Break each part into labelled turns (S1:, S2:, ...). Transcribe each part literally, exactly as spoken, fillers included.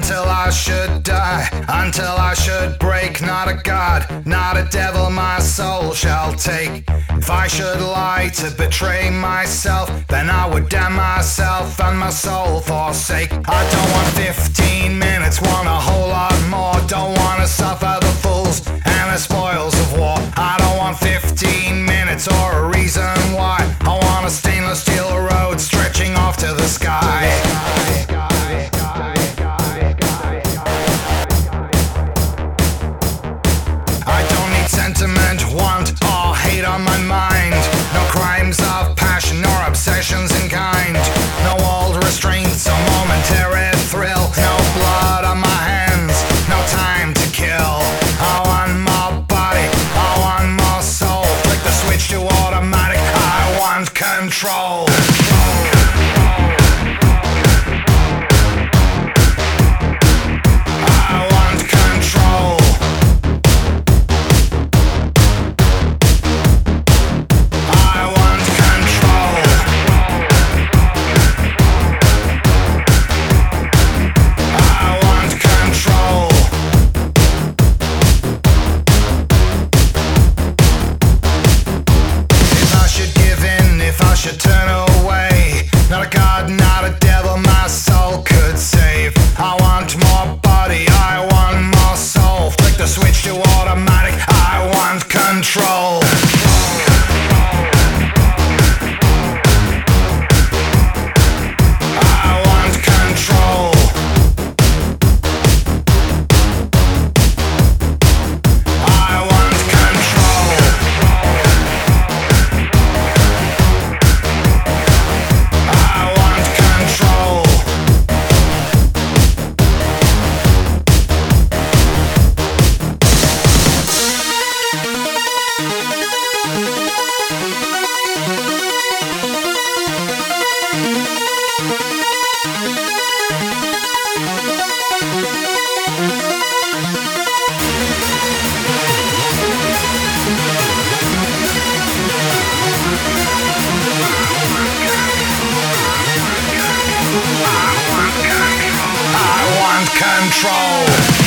S1: until I should die, until I should break. Not a god, not a devil my soul shall take. If I should lie to betray myself, then I would damn myself and my soul forsake. I don't want fifteen minutes, want a whole lot more. Don't wanna suffer the fools and the spoils of war. I don't want fifteen minutes or a reason why. I want a stainless steel road stretching off to the sky. I don't need sentiment, want or hate on my mind. No crimes of passion nor obsessions in kind. No old restraints or momentary thrill. No blood on my hands, no time to kill. I want more body, I want more soul. Flick the switch to automatic, I want control. Should turn away. Not a god, not a devil my soul could save. I want more body, I want more soul. Flick the switch to automatic, I want control. I want control. I want control. Control.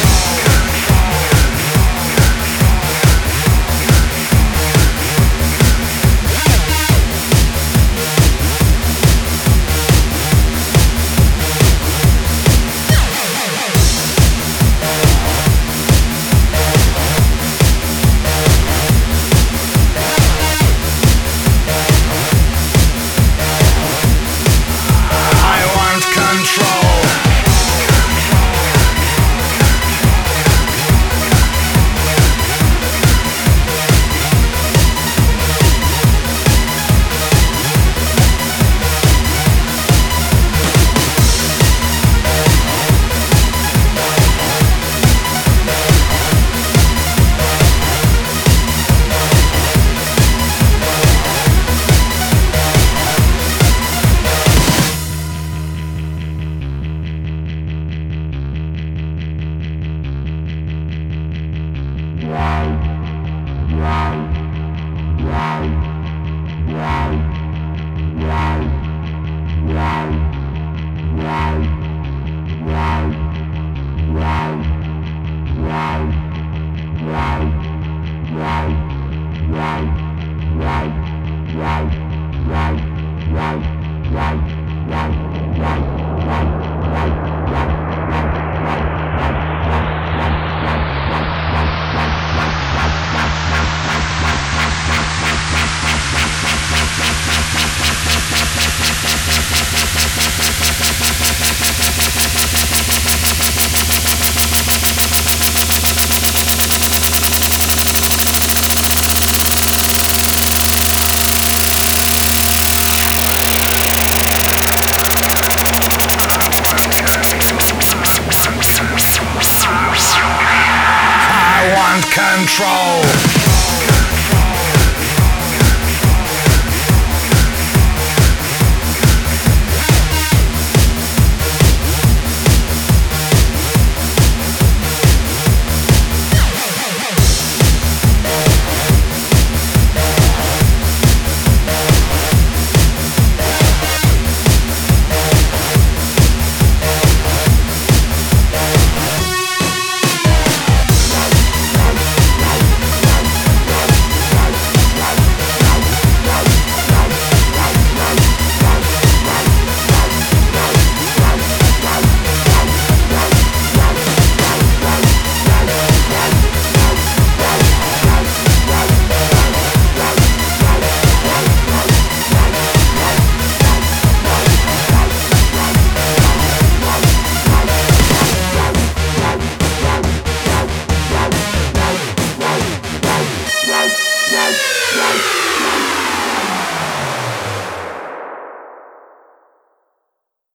S1: I want control. Control.